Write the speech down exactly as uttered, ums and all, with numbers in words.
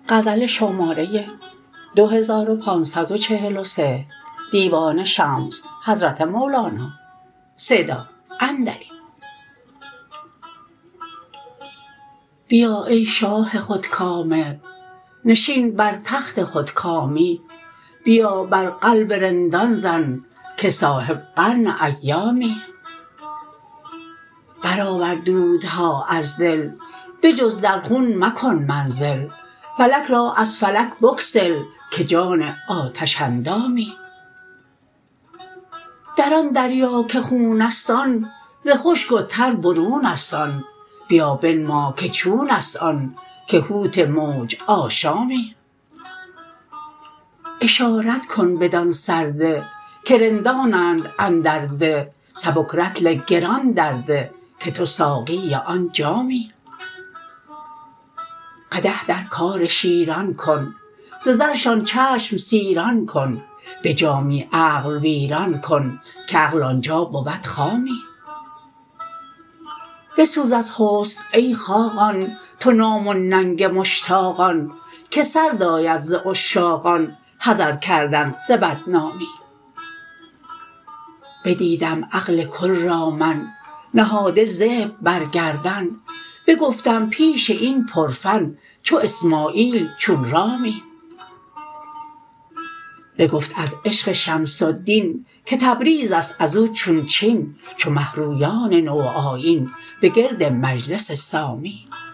غزل شماره دو هزار و پانصد و چهل و سه دیوان شمس حضرت مولانا صدا اندری. بیا ای شاه خودکامه، نشین بر تخت خودکامی. بیا بر قلب رندان زن، که صاحب قرن ایامی. برآور دودها از دل، بجز در خون مکن منزل. فلک را از فلک بگسل، که جان آتش اندامی. در آن دریا که خون است آن، ز خشک و تر برون است آن. بیا بنما که چون است آن، که حوت موج آشامی. اشارت کن بدان سرده، که رندانند اندر ده. سبک رطل گران درده، که تو ساقی آن جامی. قدح در کار شیران کن، ز زرشان چشم سیران کن. به جامی عقل ویران کن، که عقل آنجا بود خامی. بسوز از حسن ای خاقان، تو نام و ننگ مشتاقان. که سرد آید ز عشاقان، حذر کردن ز بدنامی. بدیدم عقل کل را من، نهاده ذبح بر گردن. بگفتم پیش این پرفن، چو اسماعیل چون رامی. بگفت از عشق شمس الدین، که تبریز است از او چون چین. چو مه رویان نوآیین، به گرد مجلس سامی.